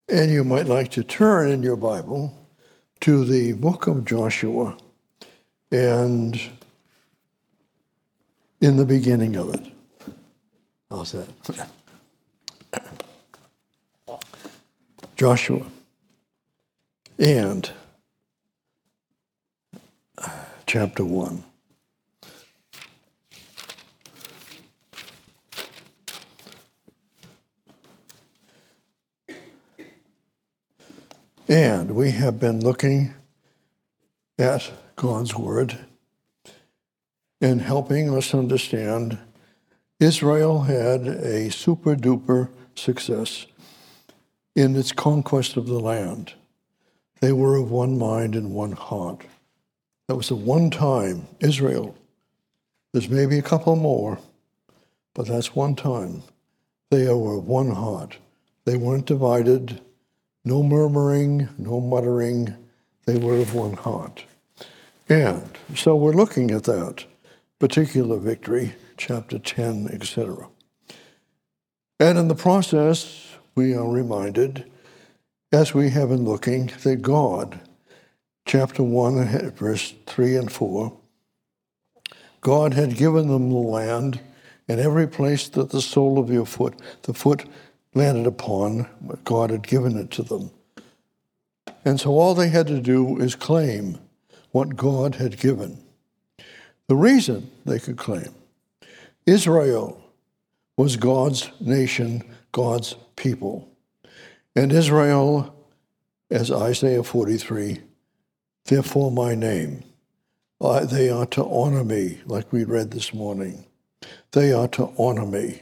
And you might like to turn in your Bible to the book of Joshua and in the beginning of it. How's that? Joshua and chapter 1. And we have been looking at God's Word and helping us understand Israel had a super-duper success in its conquest of the land. They were of one mind and one heart. That was the one time Israel, there's maybe a couple more, but that's one time. They were of one heart. They weren't divided. No murmuring, no muttering. They were of one heart. And so we're looking at that particular victory, chapter 10, etc. And in the process, we are reminded, as we have been looking, that God, chapter 1, verse 3 and 4, God had given them the land, and every place that the sole of your foot, the foot landed upon, God had given it to them. And so all they had to do is claim what God had given. The reason they could claim Israel was God's nation, God's people. And Israel, as Isaiah 43, therefore my name, they are to honor me, like we read this morning. They are to honor me.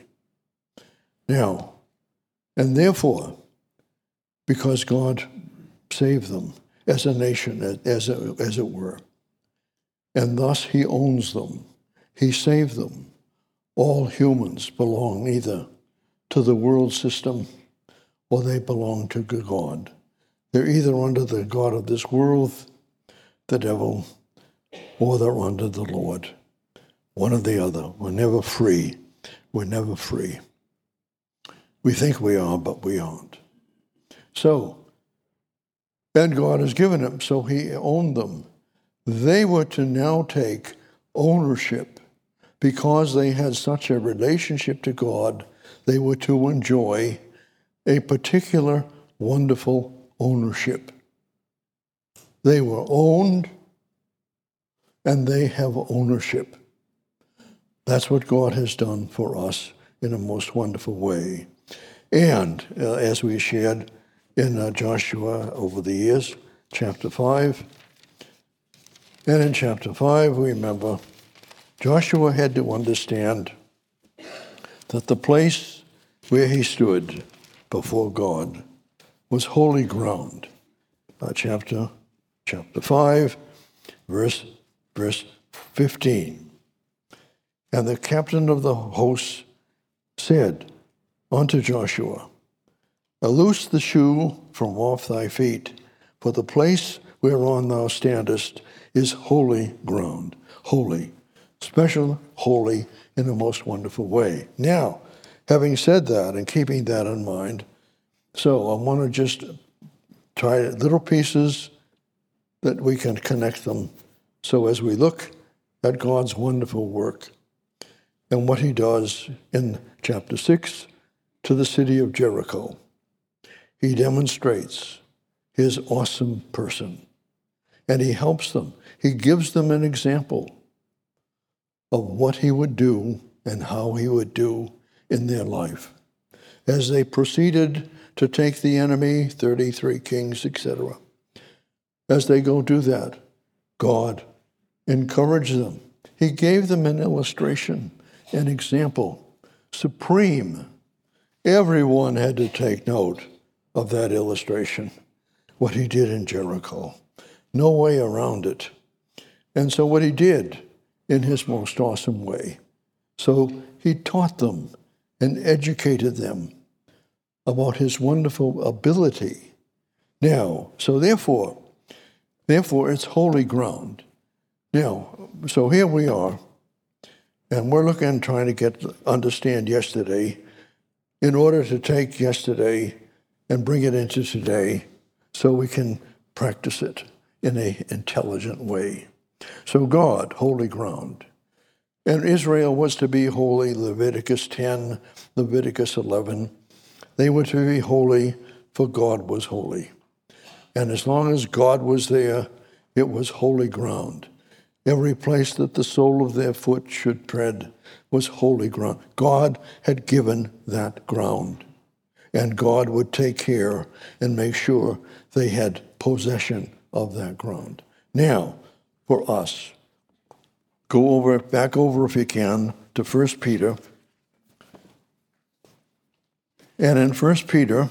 Now, and therefore, because God saved them as a nation, as it were, and thus he owns them, he saved them. All humans belong either to the world system or they belong to God. They're either under the God of this world, the devil, or they're under the Lord. One or the other. We're never free. We're never free. We think we are, but we aren't. So, and God has given them, so he owned them. They were to now take ownership because they had such a relationship to God. They were to enjoy a particular wonderful ownership. They were owned, and they have ownership. That's what God has done for us in a most wonderful way. And as we shared in Joshua over the years, chapter 5, and in chapter 5, we remember Joshua had to understand that the place where he stood before God was holy ground. Chapter 5, verse 15. And the captain of the host said unto Joshua, loose the shoe from off thy feet, for the place whereon thou standest is holy ground. Holy. Special, holy, in a most wonderful way. Now, having said that and keeping that in mind, so I want to just try little pieces that we can connect them. So as we look at God's wonderful work and what he does in chapter 6 to the city of Jericho, he demonstrates his awesome person, and he helps them. He gives them an example of what he would do and how he would do in their life. As they proceeded to take the enemy, 33 kings, etc., as they go do that, God encouraged them. He gave them an illustration, an example, supreme. Everyone had to take note of that illustration, what he did in Jericho. No way around it. And so what he did in his most awesome way. So he taught them and educated them about his wonderful ability. Now, so therefore it's holy ground. Now, so here we are, and we're looking, trying to understand yesterday, in order to take yesterday and bring it into today so we can practice it in an intelligent way. So God, holy ground. And Israel was to be holy, Leviticus 10, Leviticus 11. They were to be holy, for God was holy. And as long as God was there, it was holy ground. Every place that the sole of their foot should tread was holy ground. God had given that ground. And God would take care and make sure they had possession of that ground. Now, for us, back over if you can, to 1 Peter. And in 1 Peter,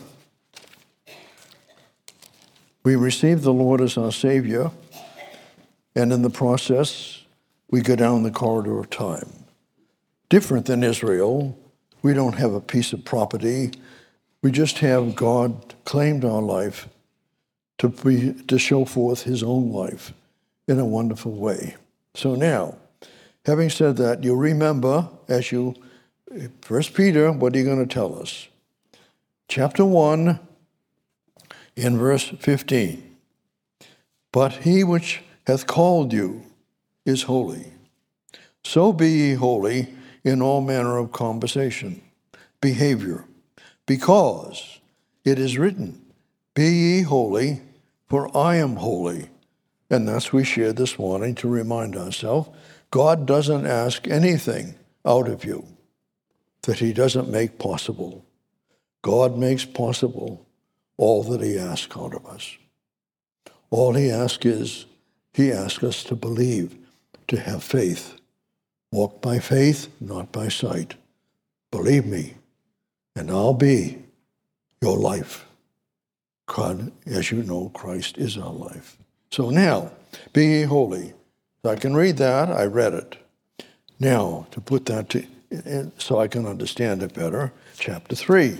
we receive the Lord as our Savior, and in the process, we go down the corridor of time. Different than Israel, we don't have a piece of property. We just have God claimed our life to show forth his own life in a wonderful way. So now, having said that, you remember, 1 Peter, what are you going to tell us? Chapter 1, in verse 15. But he which hath called you is holy. So be ye holy in all manner of conversation, behavior, because it is written, be ye holy, for I am holy. And that's we shared this morning to remind ourselves, God doesn't ask anything out of you that he doesn't make possible. God makes possible all that he asks out of us. All he asks is, he asks us to believe, to have faith. Walk by faith, not by sight. Believe me, and I'll be your life. God, as you know, Christ is our life. So now, be ye holy. I can read that. I read it. Now, to put that so I can understand it better, chapter 3.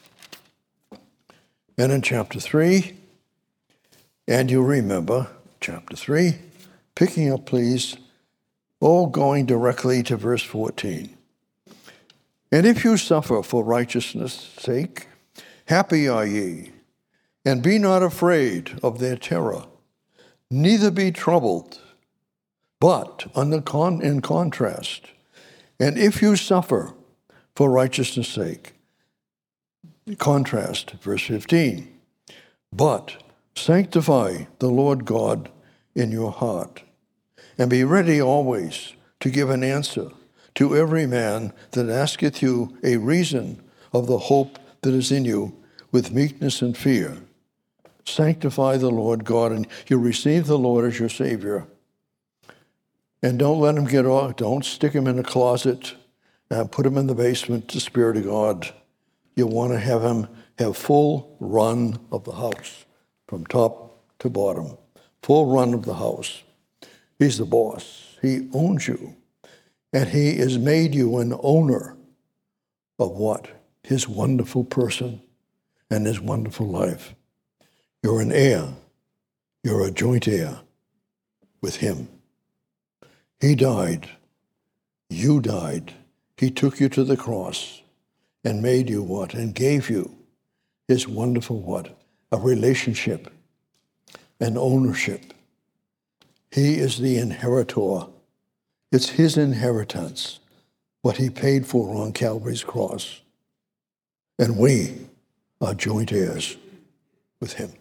And in chapter 3, and you remember, chapter 3, picking up, please, going directly to verse 14. And if you suffer for righteousness' sake, happy are ye, and be not afraid of their terror, neither be troubled, but in contrast, and if you suffer for righteousness' sake, contrast, verse 15, but sanctify the Lord God in your heart, and be ready always to give an answer to every man that asketh you a reason of the hope that is in you with meekness and fear. Sanctify the Lord God, and you receive the Lord as your Savior. And don't let him get off. Don't stick him in a closet and put him in the basement, the Spirit of God. You want to have him have full run of the house, from top to bottom. Full run of the house. He's the boss. He owns you. And he has made you an owner of what? His wonderful person and his wonderful life. You're an heir. You're a joint heir with him. He died. You died. He took you to the cross and made you what? And gave you his wonderful what? A relationship, an ownership. He is the inheritor. It's his inheritance, what he paid for on Calvary's cross. And we are joint heirs with him.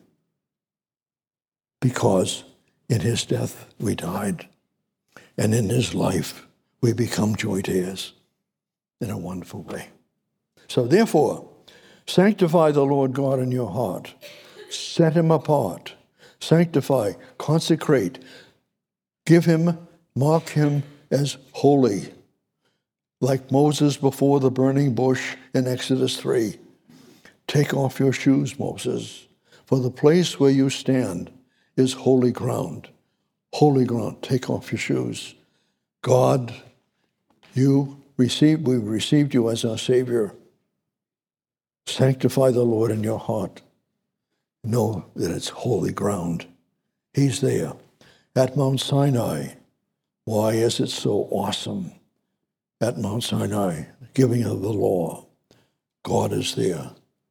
Because in his death we died, and in his life we become joint heirs in a wonderful way. So therefore, sanctify the Lord God in your heart. Set him apart. Sanctify, consecrate. Give him, mark him as holy. Like Moses before the burning bush in Exodus 3. Take off your shoes, Moses, for the place where you stand is holy ground. Holy ground. Take off your shoes. God, we've received you as our Savior. Sanctify the Lord in your heart. Know that it's holy ground. He's there. At Mount Sinai. Why is it so awesome? At Mount Sinai, giving of the law. God is there.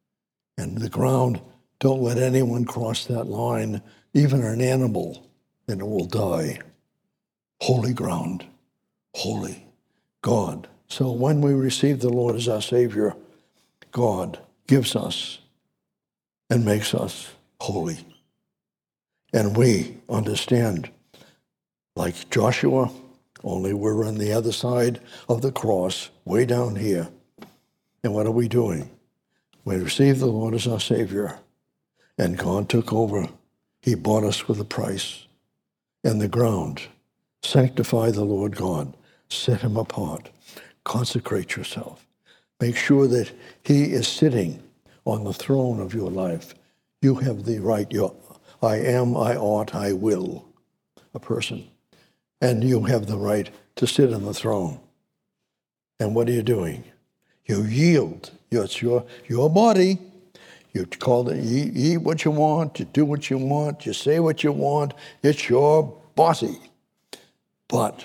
And the ground, don't let anyone cross that line, even an animal, and it will die. Holy ground, holy God. So when we receive the Lord as our Savior, God gives us and makes us holy. And we understand, like Joshua, only we're on the other side of the cross, way down here. And what are we doing? We received the Lord as our Savior, and God took over. He bought us with a price. And the ground, sanctify the Lord God, set him apart, consecrate yourself. Make sure that he is sitting on the throne of your life. You have the right, I am, I ought, I will, a person. And you have the right to sit on the throne. And what are you doing? You yield. It's your body. You call it, you eat what you want, you do what you want, you say what you want. It's your body. But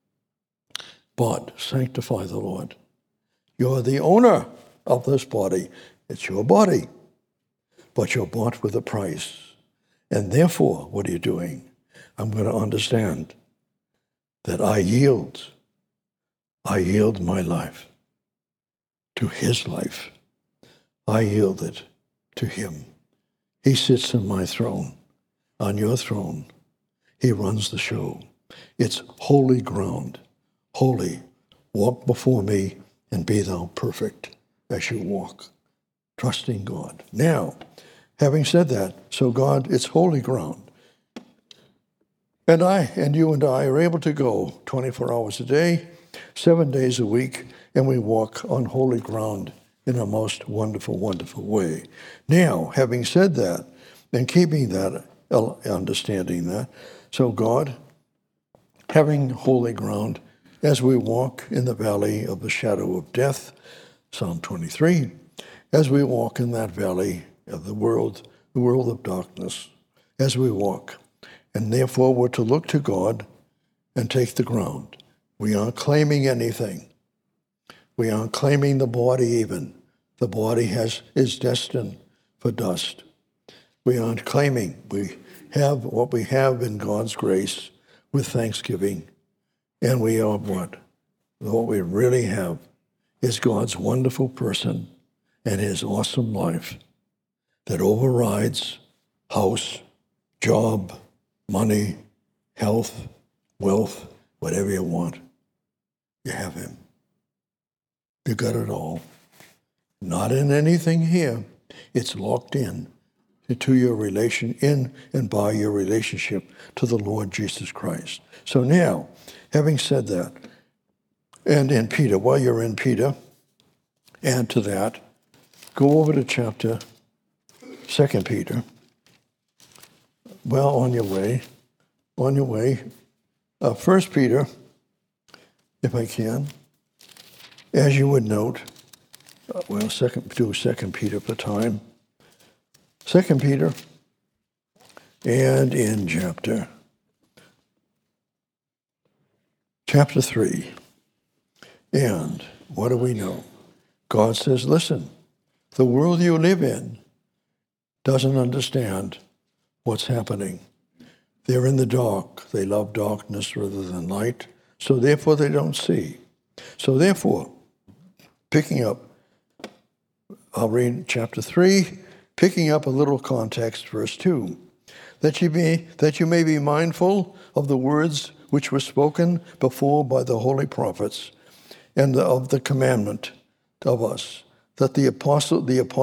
sanctify the Lord. You're the owner of this body. It's your body. But you're bought with a price. And therefore, what are you doing? I'm going to understand that I yield my life to his life. I yield it to him. He sits on my throne, on your throne. He runs the show. It's holy ground. Holy. Walk before me and be thou perfect as you walk. Trusting God. Now, having said that, so God, it's holy ground. And you and I are able to go 24 hours a day, 7 days a week, and we walk on holy ground in a most wonderful, wonderful way. Now, having said that, and keeping that, understanding that, so God, having holy ground, as we walk in the valley of the shadow of death, Psalm 23, as we walk in that valley of the world of darkness, as we walk, and therefore we're to look to God and take the ground. We aren't claiming anything. We aren't claiming the body even. The body is destined for dust. We aren't claiming. We have what we have in God's grace with thanksgiving. And we are what? What we really have is God's wonderful person and his awesome life that overrides house, job, money, health, wealth, whatever you want. You have him. You got it all. Not in anything here. It's locked in to your relation, in and by your relationship to the Lord Jesus Christ. So now, having said that, and in Peter, while you're in Peter, add to that, go over to chapter 2 Peter. Well, on your way. 1 Peter, if I can, as you would note, do 2 Peter for time. 2 Peter, and in chapter 3. And what do we know? God says, listen, the world you live in doesn't understand what's happening. They're in the dark. They love darkness rather than light. So therefore they don't see. So therefore, picking up, I'll read chapter 3, picking up a little context, verse 2, that you may be mindful of the words which were spoken before by the holy prophets, and of the commandment of us, that the apostles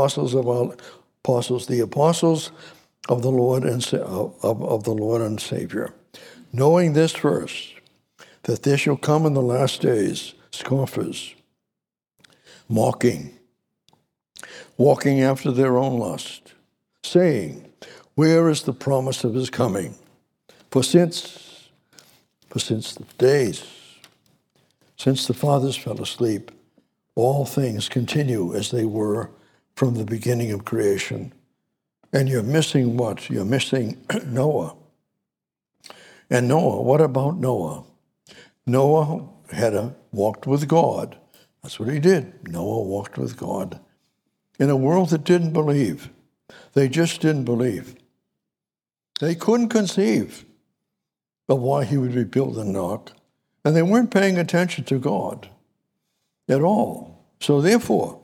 of the Lord and Savior, knowing this first, that there shall come in the last days scoffers, mocking, walking after their own lust, saying, where is the promise of his coming? For since the days, since the fathers fell asleep, all things continue as they were from the beginning of creation. And you're missing what? You're missing Noah. And Noah, what about Noah? Noah had walked with God. That's what he did. Noah walked with God. in a world that didn't believe. They just didn't believe. They couldn't conceive of why he would rebuild the ark, and they weren't paying attention to God at all. So therefore,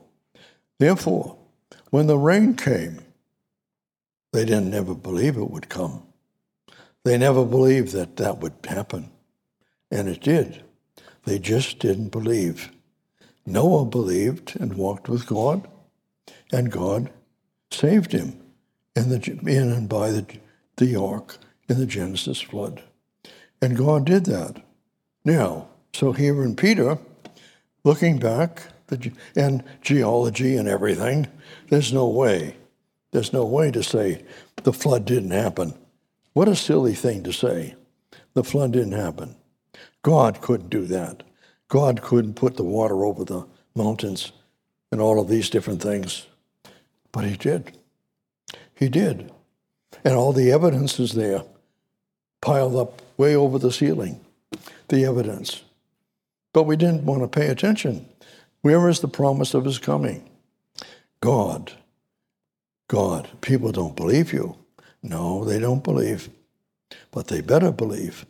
when the rain came, they didn't ever believe it would come. They never believed that that would happen, and it did. They just didn't believe. Noah believed and walked with God, and God saved him in and by the ark in the Genesis flood. And God did that. Now, so here in Peter, looking back, and geology and everything, there's no way to say the flood didn't happen. What a silly thing to say. The flood didn't happen. God couldn't do that. God couldn't put the water over the mountains and all of these different things. But he did. He did. And all the evidence is there, piled up way over the ceiling, the evidence. But we didn't want to pay attention. Where is the promise of his coming? God. People don't believe you. No, they don't believe. But they better believe.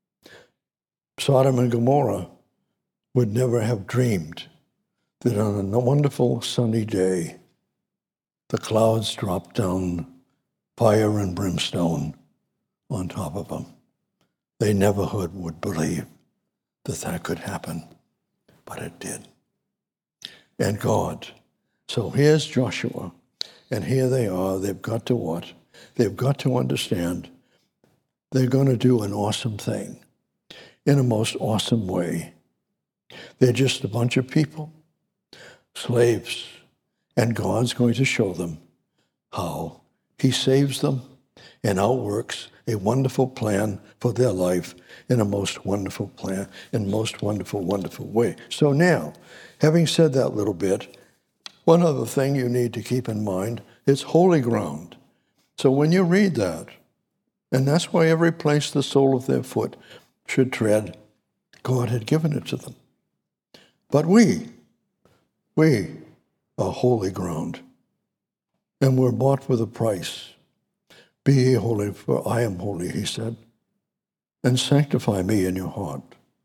Sodom and Gomorrah would never have dreamed that on a wonderful sunny day, the clouds dropped down fire and brimstone on top of them. They never would believe that that could happen, but it did. And God. So here's Joshua, and here they are. They've got to what? They've got to understand they're going to do an awesome thing in a most awesome way. They're just a bunch of people, slaves, and God's going to show them how he saves them and outworks a wonderful plan for their life in a most wonderful plan, in most wonderful, wonderful way. So now, having said that little bit, one other thing you need to keep in mind, it's holy ground. So when you read that, and that's why every place the sole of their foot should tread, God had given it to them. But we are holy ground, and we're bought with a price. Be ye holy, for I am holy, he said, and sanctify me in your heart.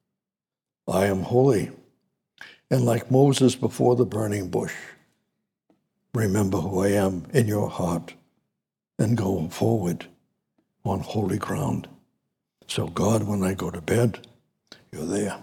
I am holy, and like Moses before the burning bush, remember who I am in your heart, and go forward on holy ground. So God, when I go to bed, you're there.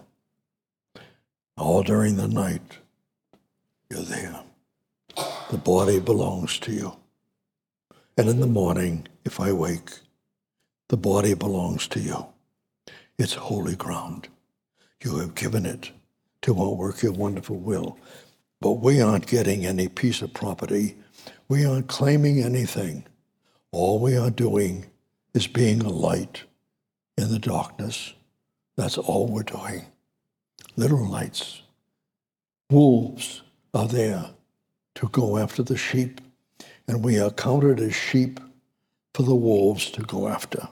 All during the night, you're there. The body belongs to you. And in the morning, if I wake, the body belongs to you. It's holy ground. You have given it to outwork your wonderful will. But we aren't getting any piece of property. We aren't claiming anything. All we are doing is being a light in the darkness. That's all we're doing. Little lights. Wolves are there to go after the sheep, and we are counted as sheep for the wolves to go after.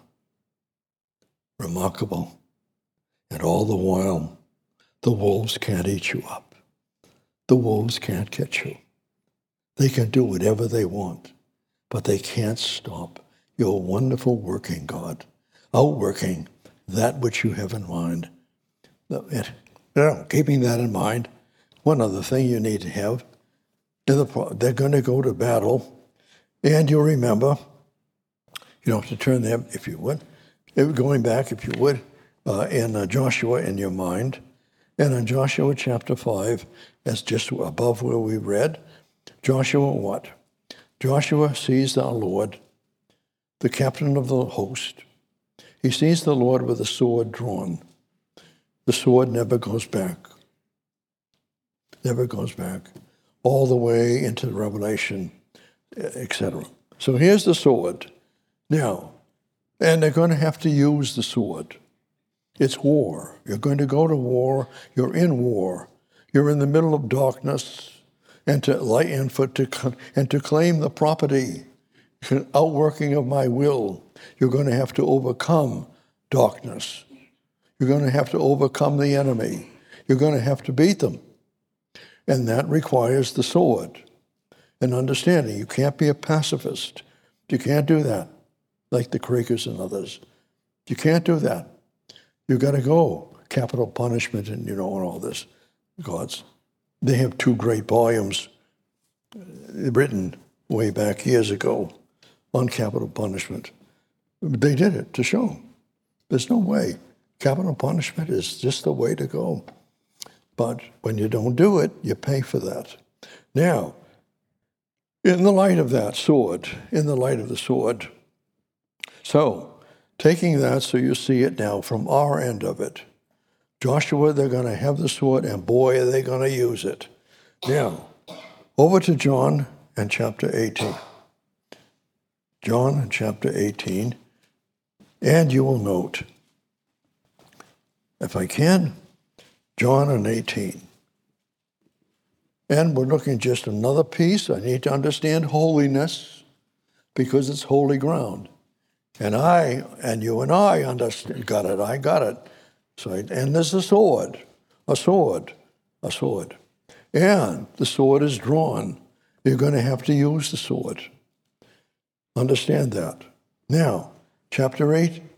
Remarkable. And all the while, the wolves can't eat you up. The wolves can't get you. They can do whatever they want, but they can't stop your wonderful working, God, outworking that which you have in mind. Keeping that in mind, one other thing you need to have, they're going to go to battle, and you'll remember, you don't have to turn there if you would, going back if you would, in Joshua in your mind, and in Joshua chapter 5, that's just above where we read, Joshua what? Joshua sees the Lord, the captain of the host. He sees the Lord with a sword drawn. The sword never goes back. Never goes back. All the way into Revelation, etc. So here's the sword. Now, and they're going to have to use the sword. It's war. You're going to go to war. You're in war. You're in the middle of darkness, and to claim the property, outworking of my will. You're going to have to overcome darkness. You're going to have to overcome the enemy. You're going to have to beat them. And that requires the sword. and understanding. You can't be a pacifist. You can't do that, like the Quakers and others. You can't do that. You've got to go. Capital punishment and, and all this. They have 2 great volumes written way back years ago on capital punishment. They did it to show. There's no way. Capital punishment is just the way to go. But when you don't do it, you pay for that. Now, in the light of that sword, so taking that so you see it now from our end of it, Joshua, they're going to have the sword, and boy, are they going to use it. Now, over to John and chapter 18. John and chapter 18, and you will note, if I can, John and 18. And we're looking just another piece. I need to understand holiness because it's holy ground. And you and I understand, got it, I got it. So, and there's a sword. And the sword is drawn. You're going to have to use the sword. Understand that. Now, chapter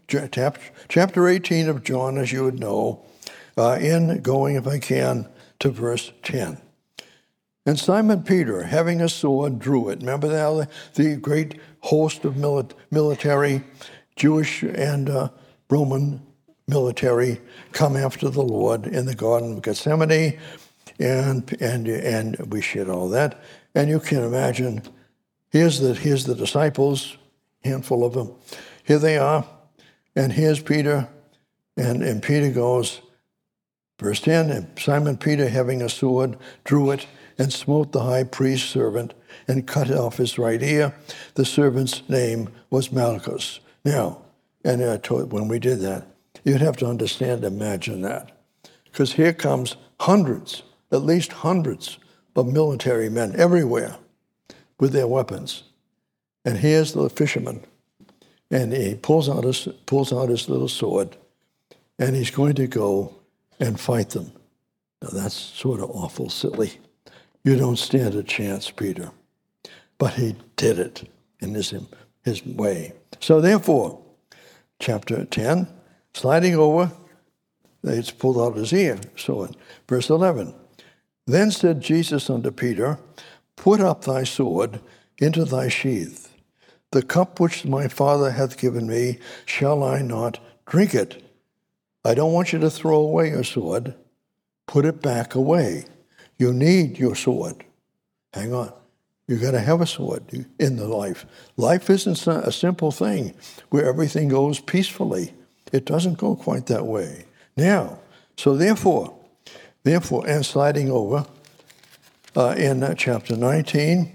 18 of John, as you would know, going, if I can, to verse 10. And Simon Peter, having a sword, drew it. Remember the great host of military, Jewish and Roman military, come after the Lord in the Garden of Gethsemane, and we shared all that. And you can imagine, here's the disciples, handful of them. Here they are, and here's Peter, and Peter goes, verse 10, and Simon Peter, having a sword, drew it, and smote the high priest's servant, and cut off his right ear. The servant's name was Malchus. Now, and I told when we did that, you'd have to understand, imagine that. Because here comes hundreds, at least hundreds of military men everywhere with their weapons. And here's the fisherman. And he pulls out his little sword, and he's going to go and fight them. Now that's sort of awful silly. You don't stand a chance, Peter. But he did it in his way. So therefore, chapter 10, sliding over, it's pulled out his ear. So in verse 11, then said Jesus unto Peter, put up thy sword into thy sheath. The cup which my Father hath given me, shall I not drink it? I don't want you to throw away your sword. Put it back away. You need your sword. Hang on. You got to have a sword in the life. Life isn't a simple thing where everything goes peacefully. It doesn't go quite that way. Now, so therefore, and sliding over in chapter 19,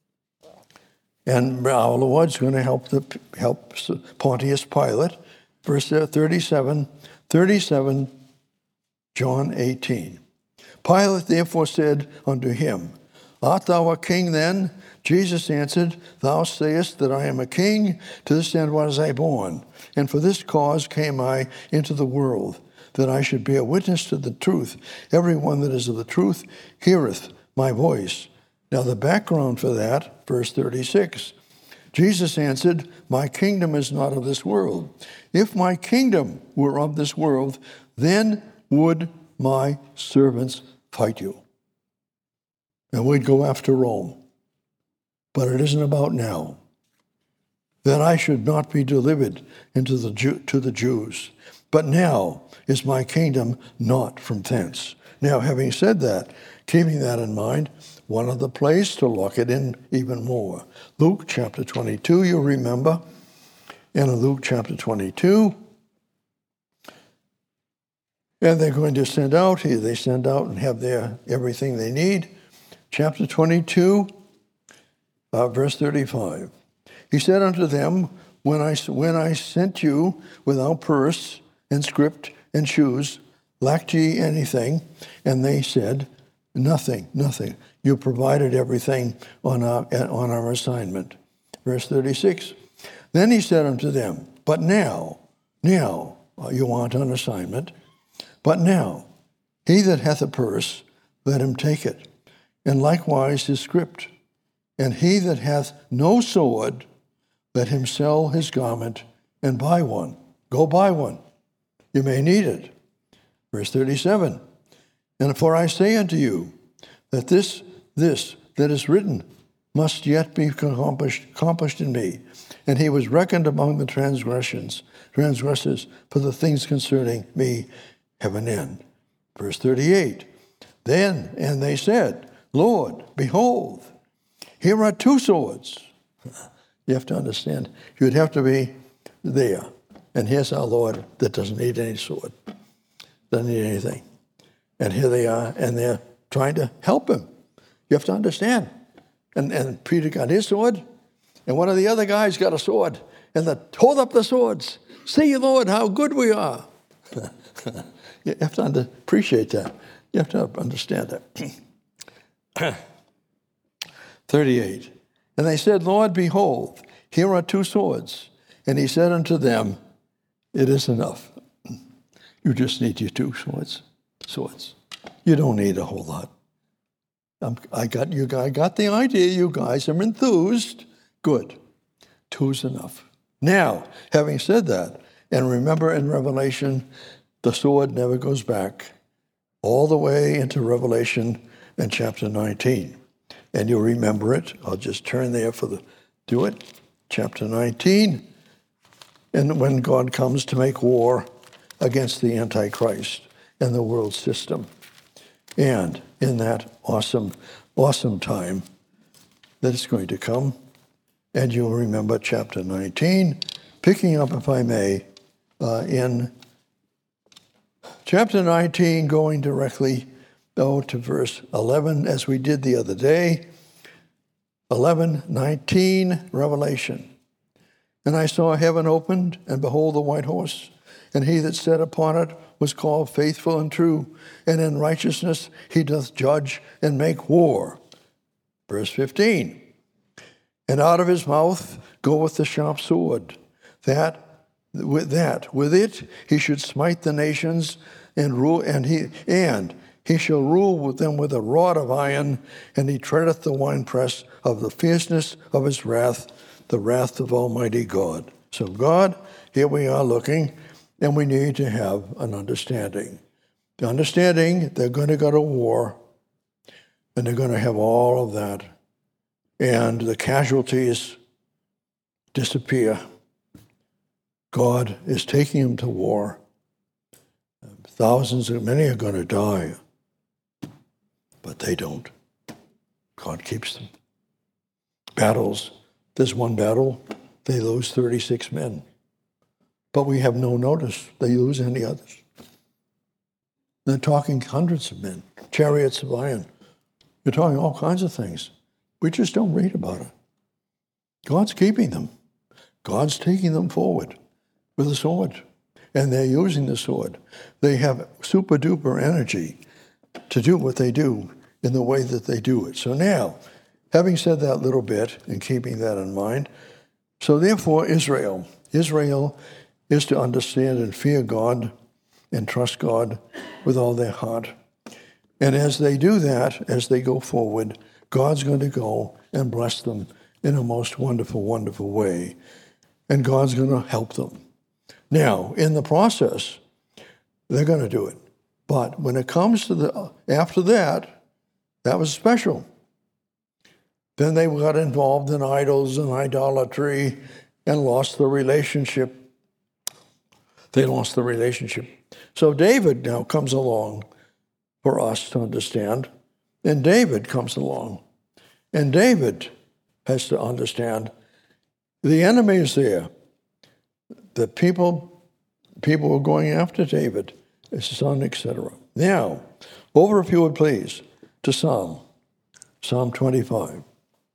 and our Lord's going to help Pontius Pilate, verse 37, John 18. Pilate therefore said unto him, art thou a king then? Jesus answered, thou sayest that I am a king, to this end was I born. And for this cause came I into the world, that I should bear witness to the truth. Every one that is of the truth heareth my voice. Now the background for that, verse 36, Jesus answered, my kingdom is not of this world. If my kingdom were of this world, then would my servants fight you. And we'd go after Rome. But it isn't about now. That I should not be delivered to the Jews. But now is my kingdom not from thence. Now, having said that, keeping that in mind, one other place to lock it in even more. Luke chapter 22, you remember. And in Luke chapter 22, and they're going to send out here. They send out and have everything they need. Chapter 22, verse 35. He said unto them, when I sent you without purse and script and shoes, lacked ye anything? And they said, nothing. You provided everything on our assignment. Verse 36. Then he said unto them, but now, you want an assignment, but now, he that hath a purse, let him take it, and likewise his script, And he that hath no sword, let him sell his garment and buy one. Go buy one. You may need it. Verse 37, and for I say unto you that this that is written must yet be accomplished in me. And he was reckoned among the transgressors, for the things concerning me have an end. Verse 38, then, and they said, Lord, behold, here are two swords. You have to understand, you'd have to be there. And here's our Lord that doesn't need any sword, doesn't need anything. And here they are, and they're trying to help him. You have to understand. And Peter got his sword, and one of the other guys got a sword, and they hold up the swords. See, Lord, how good we are. You have to appreciate that. You have to understand that. 38. And they said, Lord, behold, here are two swords. And he said unto them, it is enough. You just need your two swords. You don't need a whole lot. I got the idea. You guys are enthused. Good. Two's enough. Now, having said that, and remember in Revelation, the sword never goes back all the way into Revelation in chapter 19. And you'll remember it. I'll just turn there do it. Chapter 19. And when God comes to make war against the Antichrist and the world system. And in that awesome time that is going to come, and you'll remember chapter 19, picking up, if I may, in chapter 19, going directly to verse 11, as we did the other day. 11:19, Revelation. And I saw heaven opened, and behold, the white horse, and he that sat upon it was called Faithful and True, and in righteousness he doth judge and make war. Verse 15. And out of his mouth goeth the sharp sword, that with it he should smite the nations and rule, and he shall rule with them with a rod of iron, and he treadeth the winepress of the fierceness of his wrath, the wrath of Almighty God. So God, here we are looking, and we need to have an understanding. The understanding they're going to go to war, and they're going to have all of that, and the casualties disappear. God is taking them to war. Thousands, many are going to die, but they don't. God keeps them. Battles. There's one battle, they lose 36 men. But we have no notice they lose any others. They're talking hundreds of men, chariots of iron. They're talking all kinds of things. We just don't read about it. God's keeping them. God's taking them forward with a sword. And they're using the sword. They have super duper energy to do what they do in the way that they do it. So now, having said that little bit and keeping that in mind, so therefore Israel is to understand and fear God and trust God with all their heart. And as they do that, as they go forward, God's going to go and bless them in a most wonderful, wonderful way. And God's going to help them. Now, in the process, they're going to do it. But when it comes to after that, that was special. Then they got involved in idols and idolatry and lost the relationship. They lost the relationship. So David now comes along for us to understand. And David comes along. And David has to understand the enemy is there. The people are going after David, his son, etc. Now, over if you would please, to Psalm 25.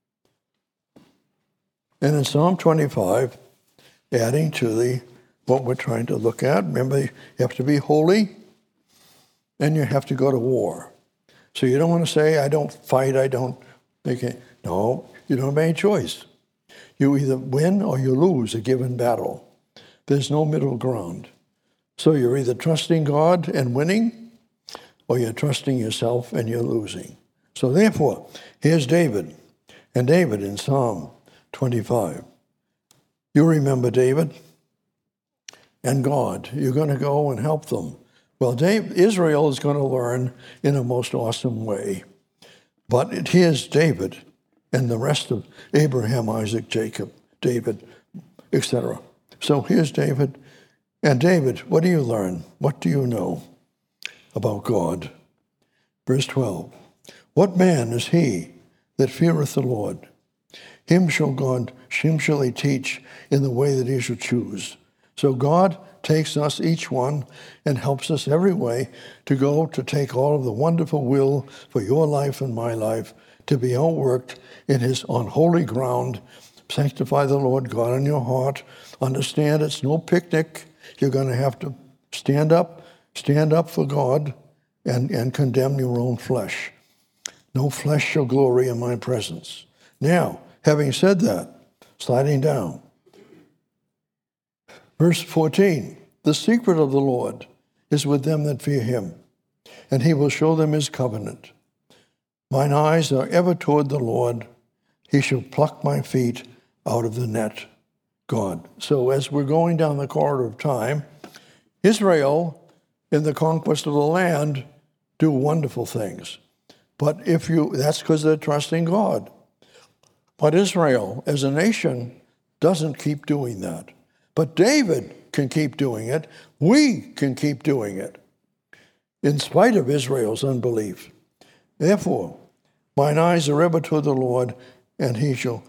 And in Psalm 25, adding to what we're trying to look at, remember you have to be holy and you have to go to war. So you don't want to say, I don't fight, no, you don't have any choice. You either win or you lose a given battle. There's no middle ground. So you're either trusting God and winning, or you're trusting yourself and you're losing. So therefore, here's David. And David in Psalm 25. You remember David and God. You're going to go and help them. Well, Israel is going to learn in a most awesome way. But here's David and the rest of Abraham, Isaac, Jacob, David, etc. So here's David. And David, what do you learn? What do you know about God? Verse 12. What man is he that feareth the Lord? Him shall he teach in the way that he shall choose. So God takes us, each one, and helps us every way to go to take all of the wonderful will for your life and my life to be outworked in his on holy ground. Sanctify the Lord God in your heart. Understand it's no picnic. You're going to have to stand up for God and condemn your own flesh. No flesh shall glory in my presence. Now, having said that, sliding down, verse 14, the secret of the Lord is with them that fear him, and he will show them his covenant. Mine eyes are ever toward the Lord. He shall pluck my feet out of the net. God. So as we're going down the corridor of time, Israel, in the conquest of the land, do wonderful things. But that's because they're trusting God. But Israel, as a nation, doesn't keep doing that. But David can keep doing it. We can keep doing it, in spite of Israel's unbelief. Therefore, mine eyes are ever toward the Lord, and he shall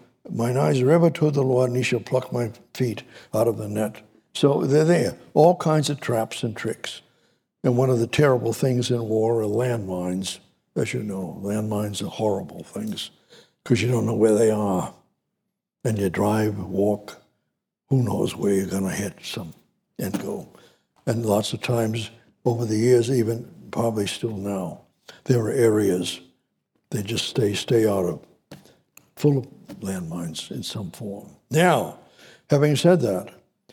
pluck my feet out of the net. So they're there, all kinds of traps and tricks. And one of the terrible things in war are landmines. As you know, landmines are horrible things because you don't know where they are. And you drive, walk, who knows where you're going to hit some and go. And lots of times over the years, even probably still now, there are areas they just stay out of, full of landmines in some form. Now, having said that,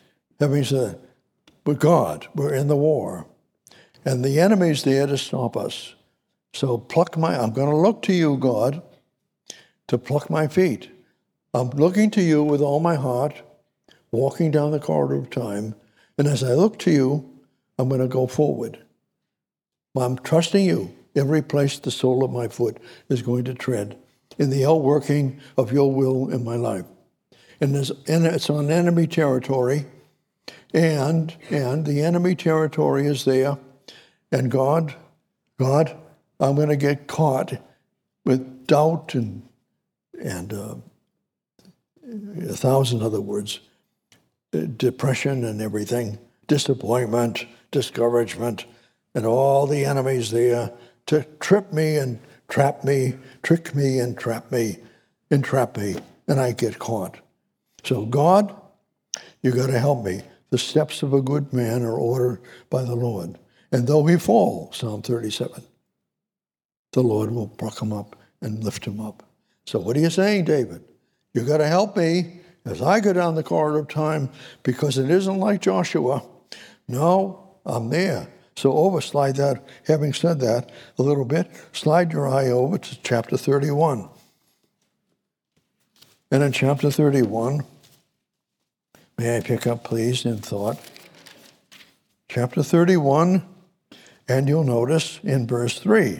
with God, we're in the war, and the enemy's there to stop us. So I'm going to look to you, God, to pluck my feet. I'm looking to you with all my heart, walking down the corridor of time, and as I look to you, I'm going to go forward. I'm trusting you. Every place the sole of my foot is going to tread in the outworking of your will in my life. And it's on enemy territory, and the enemy territory is there, and God, I'm going to get caught with doubt and 1,000 other words, depression and everything, disappointment, discouragement, and all the enemies there to trip me and trap me, trick me and trap me, and I get caught. So God, you got to help me. The steps of a good man are ordered by the Lord. And though he fall, Psalm 37, the Lord will pluck him up and lift him up. So what are you saying, David? You got to help me as I go down the corridor of time, because it isn't like Joshua. No, I'm there. So slide that, having said that a little bit, slide your eye over to chapter 31. And in chapter 31, may I pick up, please, in thought? Chapter 31, and you'll notice in verse 3,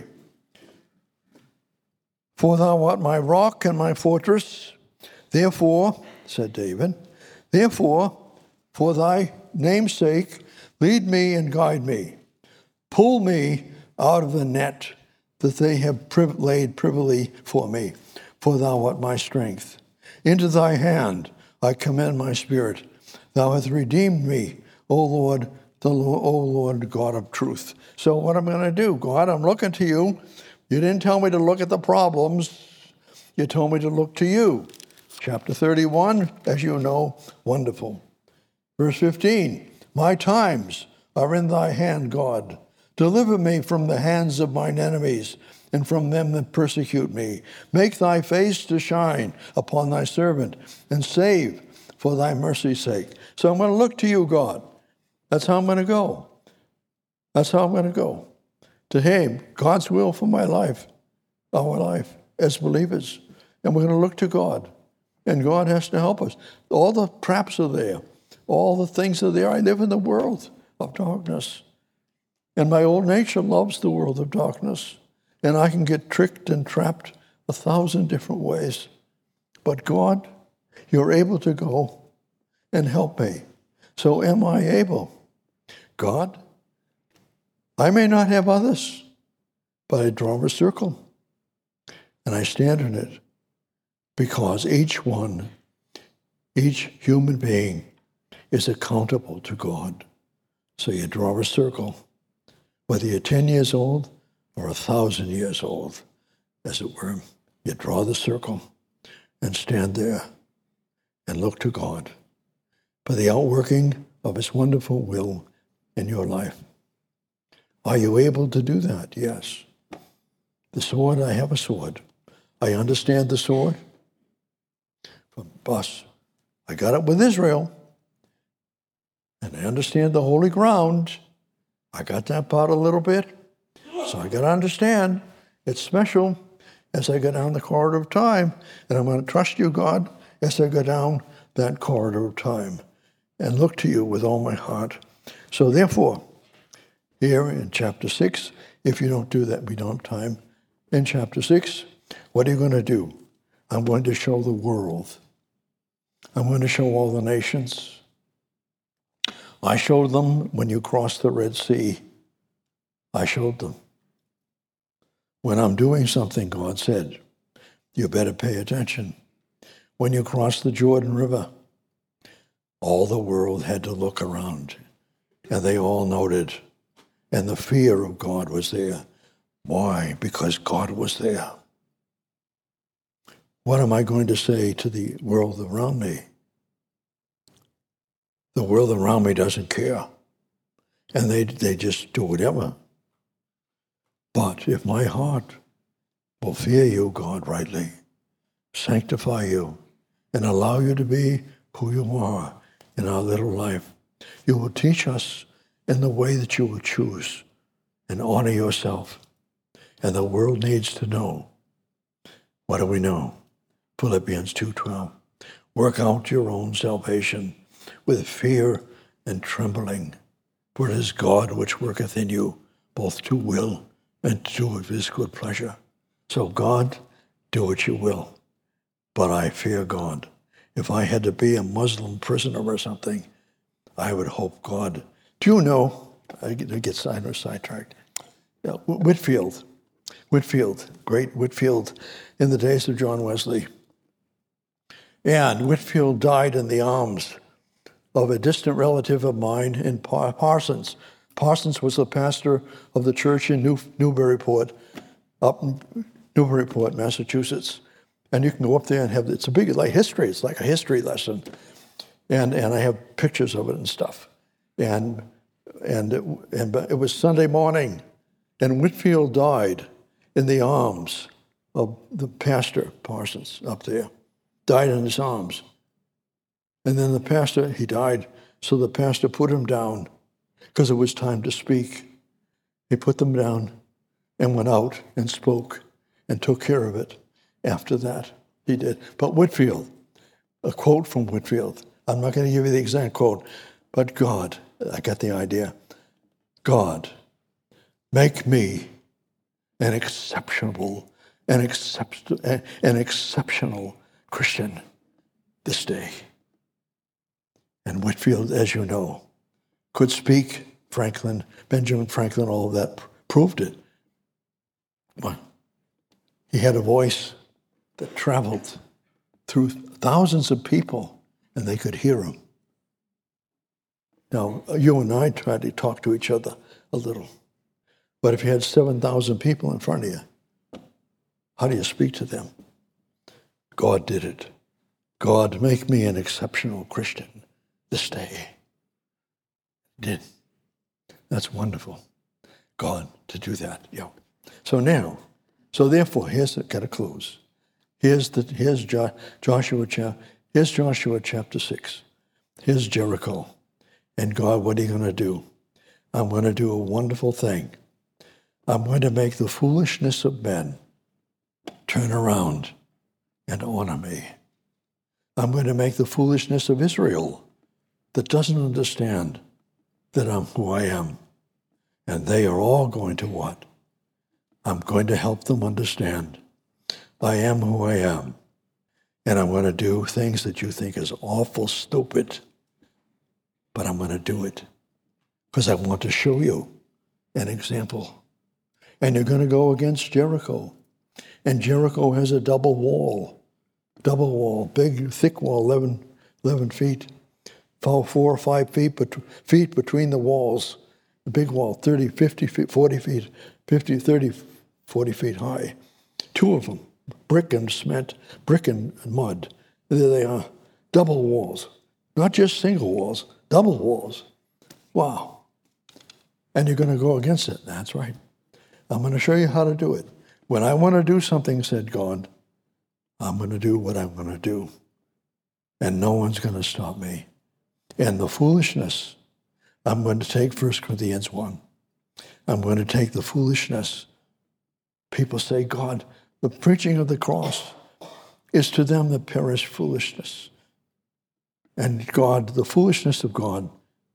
for thou art my rock and my fortress, therefore, said David, therefore, for thy name's sake, lead me and guide me. Pull me out of the net that they have laid privily for me, for thou art my strength. Into thy hand I commend my spirit. Thou hast redeemed me, O Lord, O Lord God of truth. So what I'm going to do, God, I'm looking to you. You didn't tell me to look at the problems. You told me to look to you. Chapter 31, as you know, wonderful. Verse 15, my times are in thy hand, God. Deliver me from the hands of mine enemies and from them that persecute me. Make thy face to shine upon thy servant and save for thy mercy's sake. So I'm going to look to you, God. That's how I'm going to go. That's how I'm going to go. To him, God's will for my life, our life as believers. And we're going to look to God. And God has to help us. All the traps are there. All the things are there. I live in the world of darkness. And my old nature loves the world of darkness. And I can get tricked and trapped 1,000 different ways. But God, you're able to go and help me. So am I able? God, I may not have others, but I draw a circle and I stand in it because each human being is accountable to God. So you draw a circle, whether you're 10 years old or 1,000 years old, as it were. You draw the circle and stand there and look to God for the outworking of his wonderful will in your life. Are you able to do that? Yes. The sword, I have a sword. I understand the sword. From us, I got it with Israel. And I understand the holy ground. I got that part a little bit. So I got to understand it's special as I go down the corridor of time. And I'm going to trust you, God, as I go down that corridor of time and look to you with all my heart. So therefore, here in chapter 6, if you don't do that, we don't have time. In chapter 6, what are you going to do? I'm going to show the world. I'm going to show all the nations. I showed them when you crossed the Red Sea. I showed them. When I'm doing something, God said, you better pay attention. When you cross the Jordan River, all the world had to look around, and they all noted, and the fear of God was there. Why? Because God was there. What am I going to say to the world around me? The world around me doesn't care, and they just do whatever. But if my heart will fear you, God, rightly, sanctify you, and allow you to be who you are in our little life, you will teach us in the way that you will choose and honor yourself. And the world needs to know. What do we know? Philippians 2:12. Work out your own salvation with fear and trembling, for it is God which worketh in you both to will and to do of his good pleasure. So God, do what you will, but I fear God. If I had to be a Muslim prisoner or something, I would hope God. Do you know, I get sidetracked, Whitfield, great Whitfield in the days of John Wesley. And Whitfield died in the arms of a distant relative of mine in Parsons. Parsons was the pastor of the church in Newburyport, up in Newburyport, Massachusetts. And you can go up there and have, it's a big, like history, it's like a history lesson. And I have pictures of it and stuff. And it was Sunday morning, and Whitfield died in the arms of the pastor, Parsons, up there. Died in his arms. And then the pastor, he died, so the pastor put him down because it was time to speak. He put them down and went out and spoke and took care of it. After that, he did. But Whitfield, a quote from Whitfield, I'm not going to give you the exact quote, but God, I got the idea. God, make me an exceptional Christian this day. And Whitfield, as you know, could speak. Benjamin Franklin, all of that proved it. Well, he had a voice that traveled through thousands of people, and they could hear him. Now, you and I try to talk to each other a little, but if you had 7,000 people in front of you, how do you speak to them? God did it. God, make me an exceptional Christian this day. Did. That's wonderful. God to do that. Yeah. So therefore, here's got to close. Here's Joshua chapter 6. Here's Jericho. And God, what are you going to do? I'm going to do a wonderful thing. I'm going to make the foolishness of men turn around and honor me. I'm going to make the foolishness of Israel that doesn't understand that I'm who I am. And they are all going to what? I'm going to help them understand I am who I am. And I'm going to do things that you think is awful stupid, but I'm going to do it because I want to show you an example. And you're going to go against Jericho. And Jericho has a double wall, big, thick wall, 11 feet, 4 or 5 feet between the walls. The big wall, 30, 50 feet, 40 feet, 50, 30, 40 feet high. 2 of them, brick and cement, brick and mud. There they are, double walls. Not just single walls, double walls. Wow. And you're going to go against it. That's right. I'm going to show you how to do it. When I want to do something, said God, I'm going to do what I'm going to do. And no one's going to stop me. And the foolishness, I'm going to take 1 Corinthians 1. I'm going to take the foolishness. People say, God, the preaching of the cross is to them that perish foolishness. And God, the foolishness of God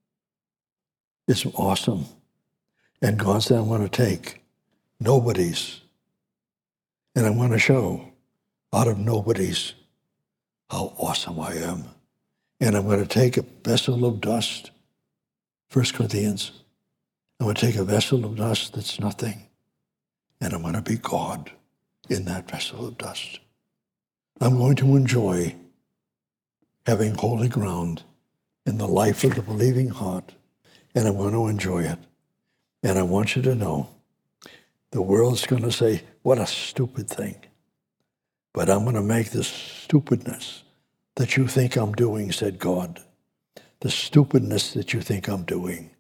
is awesome. And God said, I'm going to take nobodies, and I'm going to show out of nobodies how awesome I am. And I'm going to take a vessel of dust, 1 Corinthians. I'm going to take a vessel of dust that's nothing, and I'm going to be God in that vessel of dust. I'm going to enjoy having holy ground in the life of the believing heart, and I'm going to enjoy it. And I want you to know, the world's going to say, what a stupid thing. But I'm going to make this stupidness that you think I'm doing, said God, the stupidness that you think I'm doing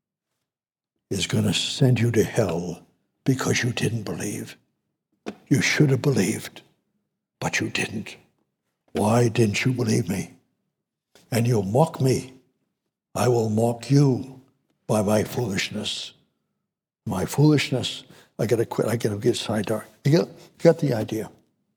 is going to send you to hell because you didn't believe. You should have believed, but you didn't. Why didn't you believe me? And you'll mock me. I will mock you by my foolishness. My foolishness. I got to quit. I got to get sidetracked. You got the idea.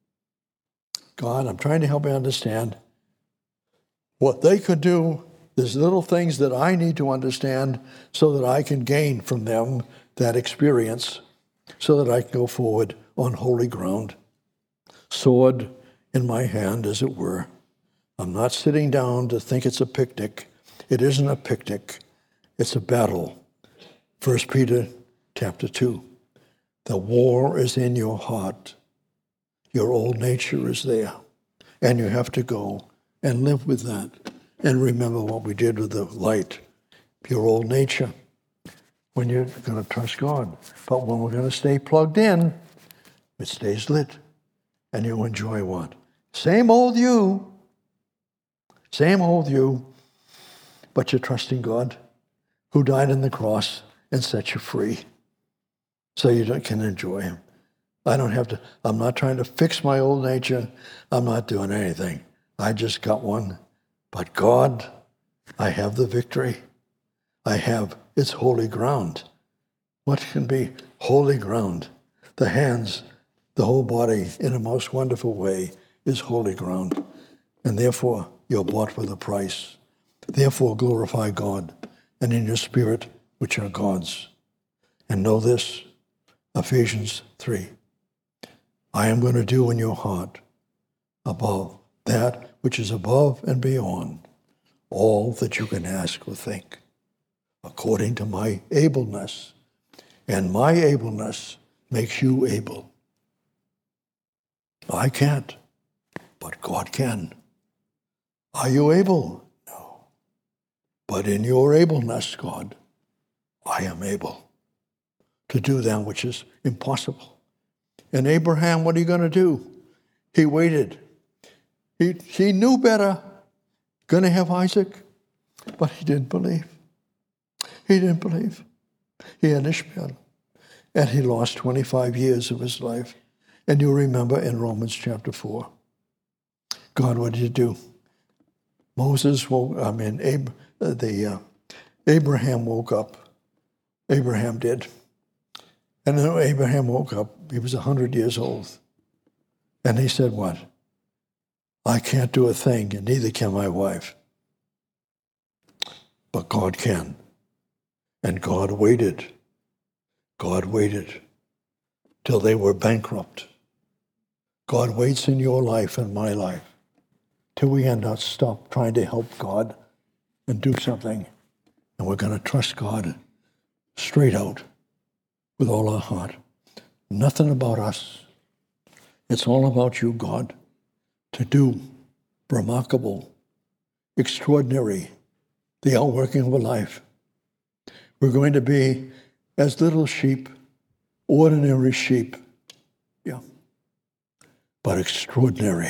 God, I'm trying to help you understand what they could do. There's little things that I need to understand so that I can gain from them that experience so that I can go forward on holy ground. Sword in my hand, as it were. I'm not sitting down to think it's a picnic. It isn't a picnic. It's a battle. 1 Peter chapter 2. The war is in your heart. Your old nature is there. And you have to go and live with that. And remember what we did with the light. Your old nature. When you're going to trust God. But when we're going to stay plugged in, it stays lit. And you enjoy what? Same old you. Same old you. But you're trusting God, who died on the cross and set you free. So you can enjoy him. I'm not trying to fix my old nature. I'm not doing anything. I just got one. But God, I have the victory. It's holy ground. What can be holy ground? The hands, the whole body, in a most wonderful way, is holy ground. And therefore, you're bought with a price. Therefore, glorify God, and in your spirit, which are God's. And know this, Ephesians 3. I am going to do in your heart above that which is above and beyond all that you can ask or think, according to my ableness. And my ableness makes you able. I can't, but God can. Are you able? No. But in your ableness, God, I am able to do that which is impossible. And Abraham, what are you going to do? He waited. He knew better. Going to have Isaac, but he didn't believe. He didn't believe. He had Ishmael, and he lost 25 years of his life. And you remember in Romans chapter 4, God, what did you do? Abraham woke up. Abraham did. And then Abraham woke up. He was 100 years old. And he said what? I can't do a thing, and neither can my wife. But God can. And God waited. God waited till they were bankrupt. God waits in your life and my life till we end up stop trying to help God and do something. And we're going to trust God straight out with all our heart. Nothing about us. It's all about you, God, to do remarkable, extraordinary, the outworking of a life. We're going to be as little sheep, ordinary sheep, yeah, but extraordinary.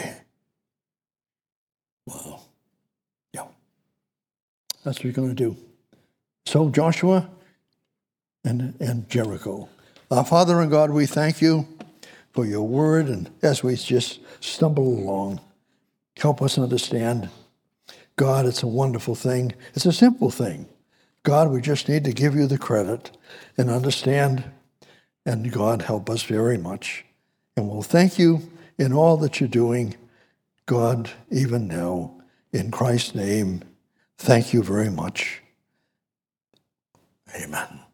Wow. Yeah. That's what we're going to do. So Joshua and Jericho. Our Father and God, we thank you for your word, and as we just stumble along, help us understand. God, it's a wonderful thing. It's a simple thing. God, we just need to give you the credit and understand, and God, help us very much. And we'll thank you in all that you're doing, God, even now. In Christ's name, thank you very much. Amen.